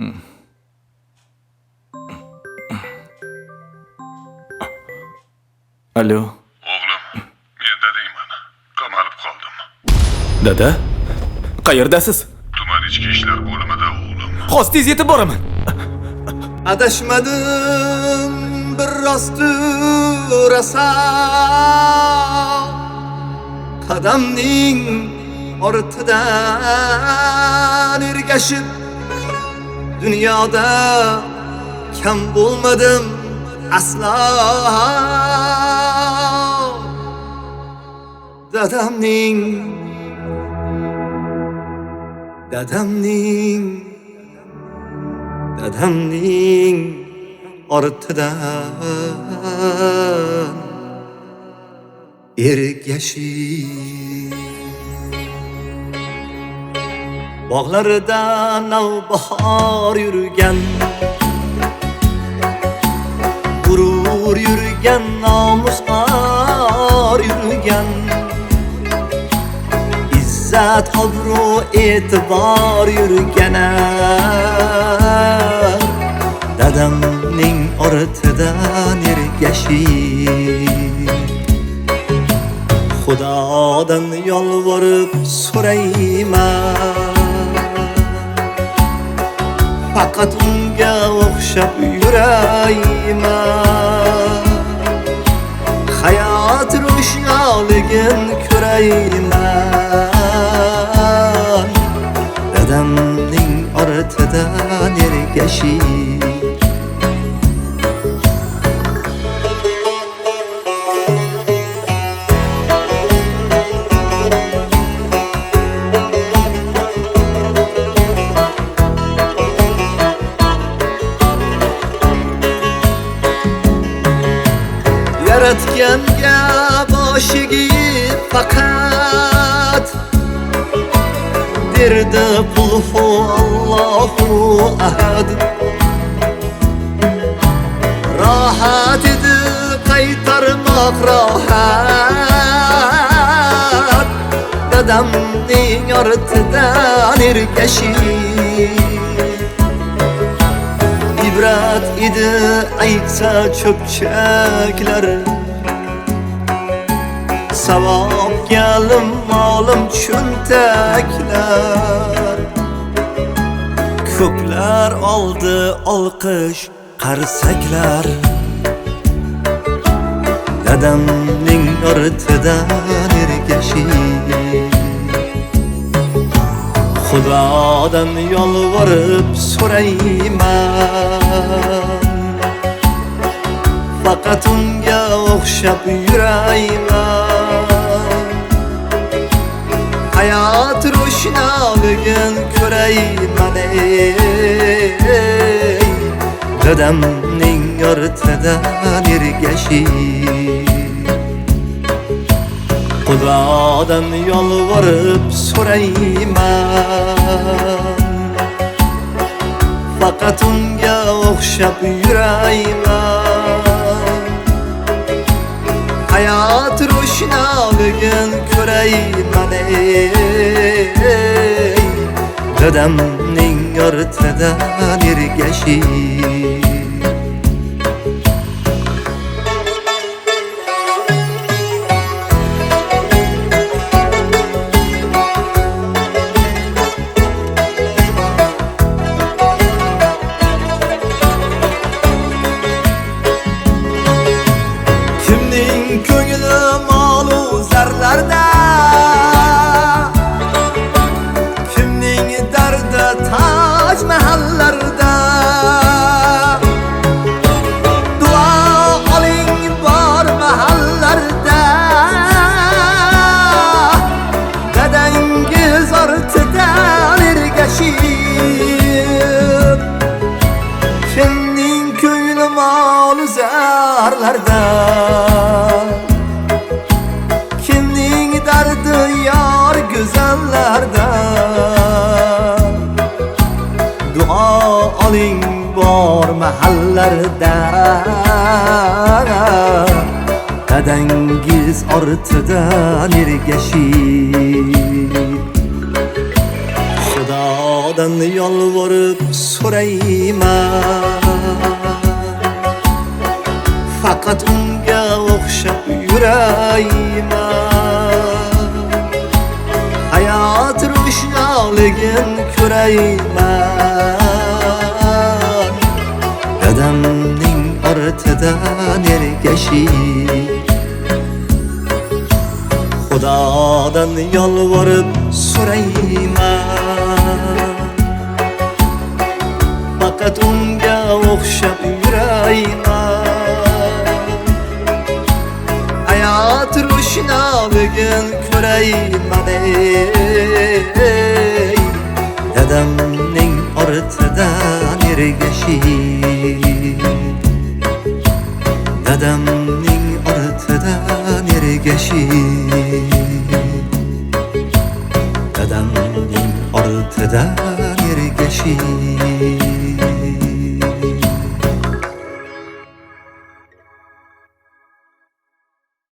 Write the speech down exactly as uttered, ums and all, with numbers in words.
Alo. O'g'lim, men dadayman. Qamalib qoldim. Dada? Qayerdasiz? Tuman ichki ishlar bo'limida o'g'lim. Hozir tez yetib boraman. Adashmadim bir rostu rosa qadamning ortidan ergashib dunyoda kam bo'lmadim asla. Dadamning dadamning dadamning ortidan ergashib bog'larida navbahor yurgan, gurur yurgan, nomusqor yurgan, izzat obro' e'tibor yurgan dadamning ortidan ergashib Xudodan yolvorib so'rayman, faqat unga o'xshab yurayman, hayot ro'shnoligin ko'rayman dadamning ortidan ergashib. Yaratganga boshiga faqat berdi qulhu Allohu ahad. Rohat edi qaytarmoq rohat, dadamning ortidan ergashib ibrat edi aytsa cho'pchaklar, savobga molim cho'ntaklar, ko'plar oldi olqish qarsaklar, dadamning ortidan ergashib Xudodan yolvorib so'rayman, faqat unga o'xshab yurayman, hayot ro'shnoligin ko'rayman dadamning ortidan ergashib Xudodan yolvorib so'rayman, faqat unga o'xshab yurayman, hayot ro'shnoligin ko'rayman dadamning ortidan ergashib. Ko'ngli molu zarlarda, kimning dardi Toj mahallarda, duo oling bor mahallarda, dadangiz ortidan ergashib kimning ko'ngli molu zarlarda, kimning dardi yor go'zallarda, duo oling bor mahallarda, dadangiz ortidan ergashib Xudodan yolvorib so'rayman. Faqat unga o'xshab yurayman. Hayot ro'shnoligin ko'rayman. Dadamning ortidan ergashib, Xudodan yolvorib so'rayman. Faqat unga o'xshab yurayman. Hayot ro'shnoligin ko'rayman. Ey, dadamning ortidan ergashib, dadamning ortidan ergashib, dadamning ortidan ergashib.